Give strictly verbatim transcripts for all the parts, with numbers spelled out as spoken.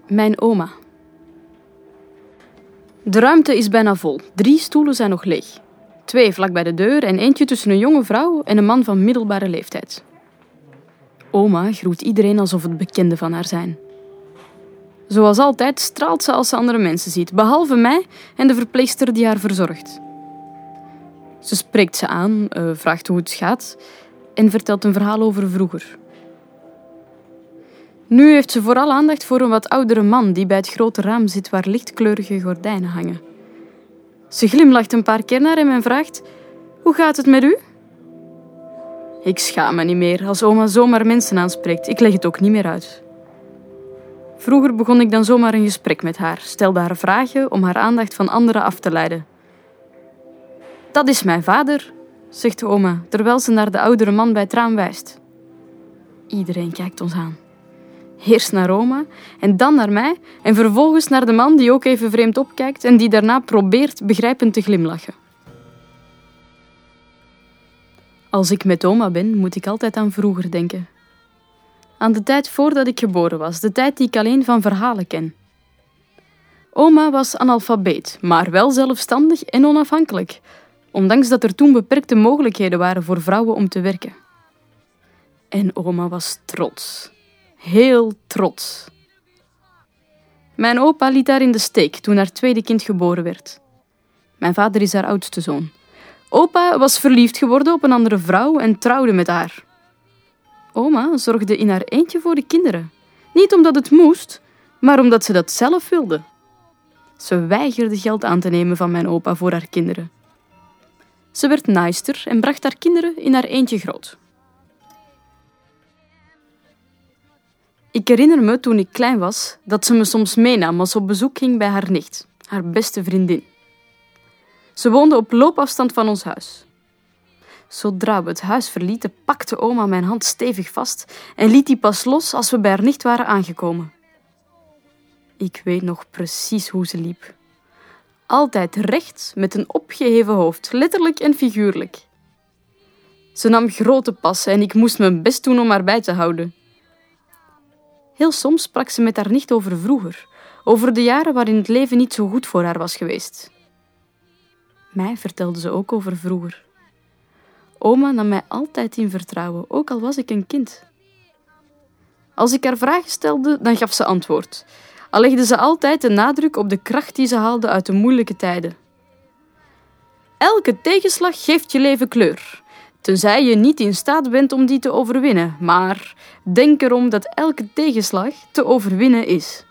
Mijn oma. De ruimte is bijna vol. Drie stoelen zijn nog leeg. Twee vlak bij de deur en eentje tussen een jonge vrouw en een man van middelbare leeftijd. Oma groet iedereen alsof het bekenden van haar zijn. Zoals altijd straalt ze als ze andere mensen ziet, behalve mij en de verpleegster die haar verzorgt. Ze spreekt ze aan, uh, vraagt hoe het gaat en vertelt een verhaal over vroeger. Nu heeft ze vooral aandacht voor een wat oudere man die bij het grote raam zit waar lichtkleurige gordijnen hangen. Ze glimlacht een paar keer naar hem en vraagt: hoe gaat het met u? Ik schaam me niet meer als oma zomaar mensen aanspreekt. Ik leg het ook niet meer uit. Vroeger begon ik dan zomaar een gesprek met haar, stelde haar vragen om haar aandacht van anderen af te leiden. Dat is mijn vader, zegt oma, terwijl ze naar de oudere man bij het raam wijst. Iedereen kijkt ons aan. Eerst naar oma en dan naar mij en vervolgens naar de man die ook even vreemd opkijkt en die daarna probeert begrijpend te glimlachen. Als ik met oma ben, moet ik altijd aan vroeger denken. Aan de tijd voordat ik geboren was, de tijd die ik alleen van verhalen ken. Oma was analfabeet, maar wel zelfstandig en onafhankelijk, ondanks dat er toen beperkte mogelijkheden waren voor vrouwen om te werken. En oma was trots. Heel trots. Mijn opa liet haar in de steek toen haar tweede kind geboren werd. Mijn vader is haar oudste zoon. Opa was verliefd geworden op een andere vrouw en trouwde met haar. Oma zorgde in haar eentje voor de kinderen. Niet omdat het moest, maar omdat ze dat zelf wilde. Ze weigerde geld aan te nemen van mijn opa voor haar kinderen. Ze werd naaister en bracht haar kinderen in haar eentje groot. Ik herinner me toen ik klein was dat ze me soms meenam als ze op bezoek ging bij haar nicht, haar beste vriendin. Ze woonde op loopafstand van ons huis. Zodra we het huis verlieten, pakte oma mijn hand stevig vast en liet die pas los als we bij haar nicht waren aangekomen. Ik weet nog precies hoe ze liep. Altijd recht met een opgeheven hoofd, letterlijk en figuurlijk. Ze nam grote passen en ik moest mijn best doen om haar bij te houden. Heel soms sprak ze met haar nicht over vroeger, over de jaren waarin het leven niet zo goed voor haar was geweest. Mij vertelde ze ook over vroeger. Oma nam mij altijd in vertrouwen, ook al was ik een kind. Als ik haar vragen stelde, dan gaf ze antwoord. Al legde ze altijd de nadruk op de kracht die ze haalde uit de moeilijke tijden. Elke tegenslag geeft je leven kleur, tenzij je niet in staat bent om die te overwinnen. Maar denk erom dat elke tegenslag te overwinnen is.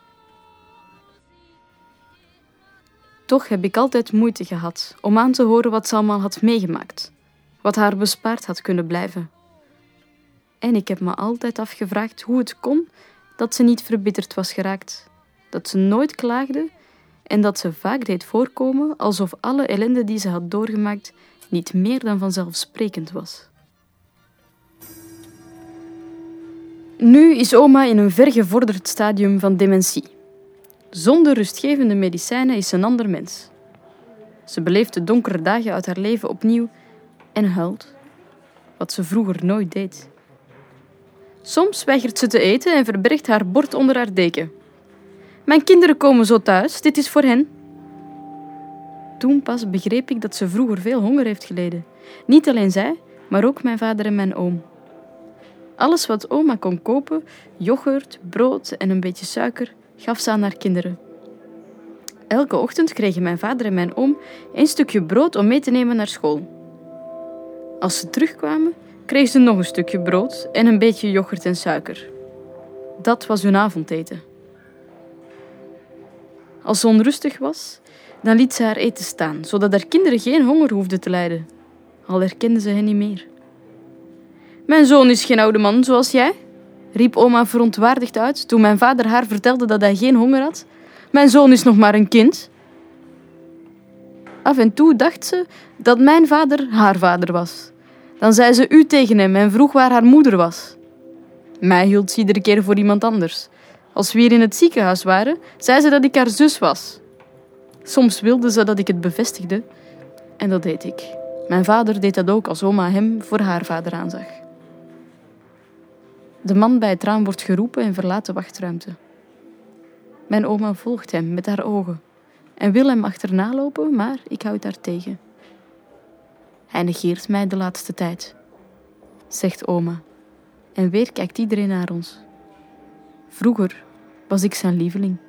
Toch heb ik altijd moeite gehad om aan te horen wat ze allemaal had meegemaakt, wat haar bespaard had kunnen blijven. En ik heb me altijd afgevraagd hoe het kon dat ze niet verbitterd was geraakt, dat ze nooit klaagde en dat ze vaak deed voorkomen alsof alle ellende die ze had doorgemaakt niet meer dan vanzelfsprekend was. Nu is oma in een vergevorderd stadium van dementie. Zonder rustgevende medicijnen is ze een ander mens. Ze beleeft de donkere dagen uit haar leven opnieuw en huilt, wat ze vroeger nooit deed. Soms weigert ze te eten en verbergt haar bord onder haar deken. Mijn kinderen komen zo thuis, dit is voor hen. Toen pas begreep ik dat ze vroeger veel honger heeft geleden. Niet alleen zij, maar ook mijn vader en mijn oom. Alles wat oma kon kopen, yoghurt, brood en een beetje suiker, gaf ze aan haar kinderen. Elke ochtend kregen mijn vader en mijn oom een stukje brood om mee te nemen naar school. Als ze terugkwamen, kregen ze nog een stukje brood en een beetje yoghurt en suiker. Dat was hun avondeten. Als ze onrustig was, dan liet ze haar eten staan, zodat haar kinderen geen honger hoefden te lijden, al herkenden ze hen niet meer. Mijn zoon is geen oude man zoals jij, riep oma verontwaardigd uit toen mijn vader haar vertelde dat hij geen honger had. Mijn zoon is nog maar een kind. Af en toe dacht ze dat mijn vader haar vader was. Dan zei ze u tegen hem en vroeg waar haar moeder was. Mij hield ze iedere keer voor iemand anders. Als we hier in het ziekenhuis waren, zei ze dat ik haar zus was. Soms wilde ze dat ik het bevestigde en dat deed ik. Mijn vader deed dat ook als oma hem voor haar vader aanzag. De man bij het raam wordt geroepen en verlaat de wachtruimte. Mijn oma volgt hem met haar ogen en wil hem achterna lopen, maar ik houd haar tegen. Hij negeert mij de laatste tijd, zegt oma, en weer kijkt iedereen naar ons. Vroeger was ik zijn lieveling.